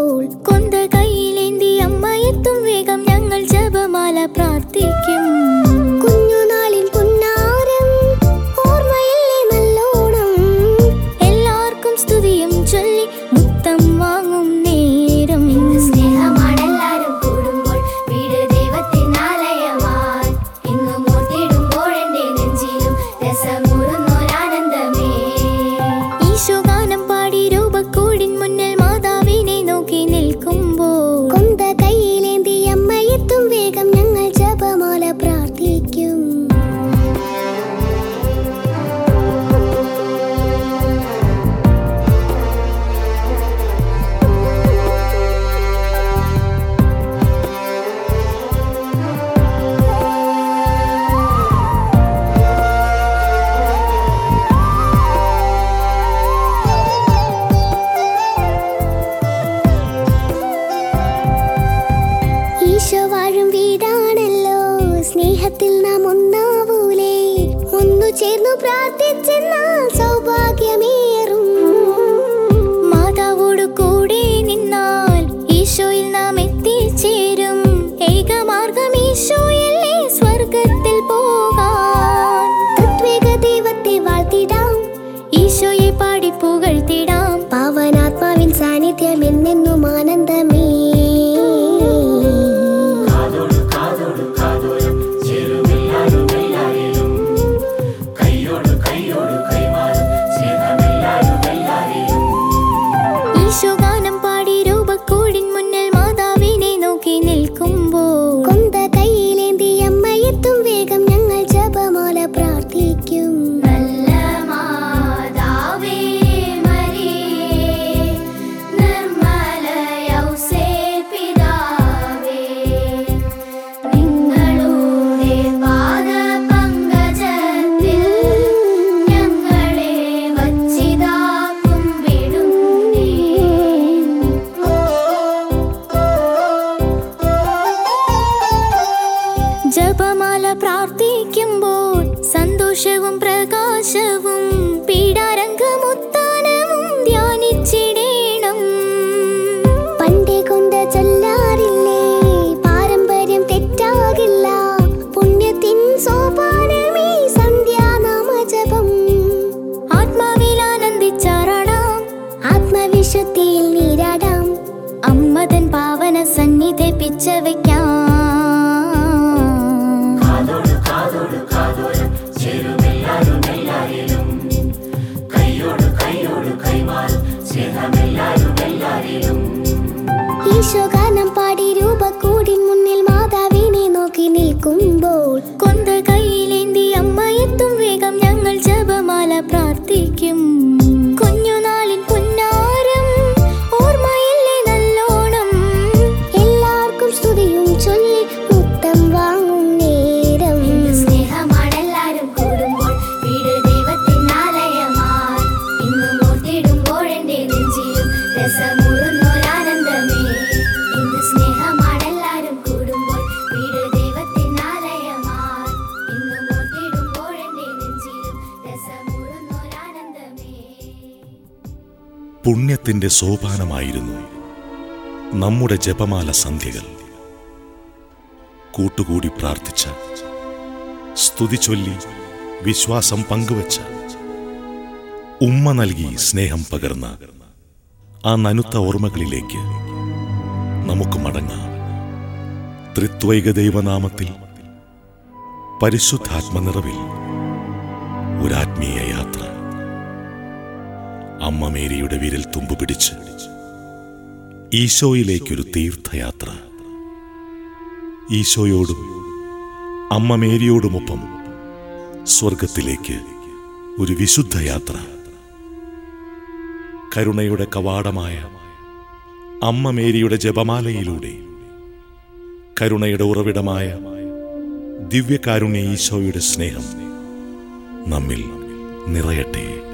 നിൽക്കുമ്പോൾ കൊന്ത കയ്യിലേന്തി അമ്മയെത്തും വേഗം ഞങ്ങൾ ജപമാല പ്രാർത്ഥിക്കും. കുഞ്ഞുനാളിൻ പുന്നാരം ഓർമ്മയില്ലേ നല്ലോണം, എല്ലാവർക്കും സ്തുതിയും ചൊല്ലി മുത്തം വാങ്ങും നേരം. സ്നേഹമാണെല്ലാരും കൂടുമ്പോൾ വീട് ദൈവത്തിനാലയമായി ഇന്നും ഓർത്തിടുമ്പോഴെന്റെ നെഞ്ചിലും രസമൂറുന്നൊരാനന്ദമേ. ഈശോ ഗാനം പാടി രൂപക്കൂടിൻ മുന്നിൽ മാതാവിനെ നോക്കി നിൽക്കുമ്പോൾ കൊന്ത കയ്യിലേന്തി അമ്മയെത്തും വേഗം ഞങ്ങൾ ജപമാല പ്രാർത്ഥിക്കും. ഈശോ വാഴും വീടാണല്ലോ, സ്നേഹത്തിൽ നാം ഒന്നാവൂലേ. ഒന്നു ചേർന്നു പ്രാർത്ഥിച്ചെന്നാൽ സൗഭാഗ്യമേറും. മാതാവോടു കൂടെ നിന്നാൽ ഈശോയിൽ നാം എത്തിച്ചേരും. ഏകമാർഗം ഈശോയല്ലേ സ്വർഗത്തിൽ പോകാൻ. തത്വേക ദൈവത്തെ വാഴ്ത്തിടാം, ഈശോയെ പാടി പുകഴ്ത്തിടാം. പാവനാത്മാവിൻ സാന്നിധ്യം എന്നെന്നും ആനന്ദമേ. ഈശോ ഗാനം പാടി രൂപക്കൂടിൻ മുന്നിൽ മാതാവിനെ നോക്കി നിൽക്കുമ്പോൾ കൊന്ത കയ്യിലേന്തി അമ്മയെത്തും വേഗം ഞങ്ങൾ ജപമാല പ്രാർത്ഥിക്കും. നല്ല മാതാവേ മരിയേ, നിർമ്മല യൗസേപിതാവേ, നിങ്ങളുടെ പാദപങ്കജത്തിൽ ഞങ്ങളെ വച്ചിതാ കുമ്പിടുന്നേ. ജപമാല പ്രാർത്ഥിക്കുമ്പോൾ സന്തോഷവും പ്രകാശവും പീഡാരംഗമുത്താനവും ധ്യാനിച്ചിടേണം. പണ്ടേ കൊണ്ട് ചൊല്ലാറില്ലേ, പാരമ്പര്യം തെറ്റാകില്ല. പുണ്യത്തിൻ സോപാനമേ സന്ധ്യാനാമജപം. ആത്മാവിൽ ആനന്ദിച്ചാറാടാം, ആത്മവിശുദ്ധിയിൽ നീരാടാം. അമ്മതൻ പാവന സന്നിധി പിച്ചവയ്ക്കാം. ഈശോ ഗാനം പാടി രൂപക്കൂടിൻ മുന്നിൽ മാതാവിനെ നോക്കി നിൽക്കുമ്പോൾ കൊന്ത കയ്യിലേന്തി അമ്മയെത്തും വേഗം ഞങ്ങൾ ജപമാല പ്രാർത്ഥിക്കും. കുഞ്ഞുനാളിൻ പുന്നാരം ഓർമ്മയില്ലേ നല്ലോണം, എല്ലാവർക്കും സ്തുതിയും ചൊല്ലി മുത്തം വാങ്ങും നേരം. സ്നേഹമാണെല്ലാരും കൂടുമ്പോൾ വീട് ദൈവത്തിനാലയമായി ഇന്നും ഓർത്തിടുമ്പോഴെന്റെ നെഞ്ചിലും രസമൂറുന്നൊരാനന്ദമേ. ഇന്ന് സ്നേഹമാണെല്ലാരും കൂടുമ്പോൾ വീട് ദൈവത്തിനാലയമായി ഇന്നും ഓർത്തിടുമ്പോഴെന്റെ നെഞ്ചിലും രസമൂറുന്നൊരാനന്ദമേ. പുണ്യത്തിന്റെ സോപാനമായിരുന്നു നമ്മുടെ ജപമാല സന്ധ്യകൾ. കൂട്ടുകൂടി പ്രാർത്ഥിച്ച, സ്തുതി ചൊല്ലി വിശ്വാസം പങ്കുവച്ച, ഉമ്മ നൽകി സ്നേഹം പകർന്ന ആ നനുത്ത ഓർമ്മകളിലേക്ക് നമുക്ക് മടങ്ങാം. ത്രിത്വൈക ദൈവനാമത്തിൽ പരിശുദ്ധാത്മനിറവിൽ ഒരാത്മീയ യാത്ര. അമ്മ മേരിയുടെ വിരൽ തുമ്പ് പിടിച്ച് ഈശോയിലേക്കൊരു തീർത്ഥയാത്ര. ഈശോയോടും അമ്മ മേരിയോടുമൊപ്പം സ്വർഗത്തിലേക്ക് ഒരു വിശുദ്ധയാത്ര. കരുണയുടെ കവാടമായ അമ്മ മേരിയുടെ ജപമാലയിലൂടെ കരുണയുടെ ഉറവിടമായ ദിവ്യകാരുണ്യ ഈശോയുടെ സ്നേഹം നമ്മിൽ നിറയട്ടെ.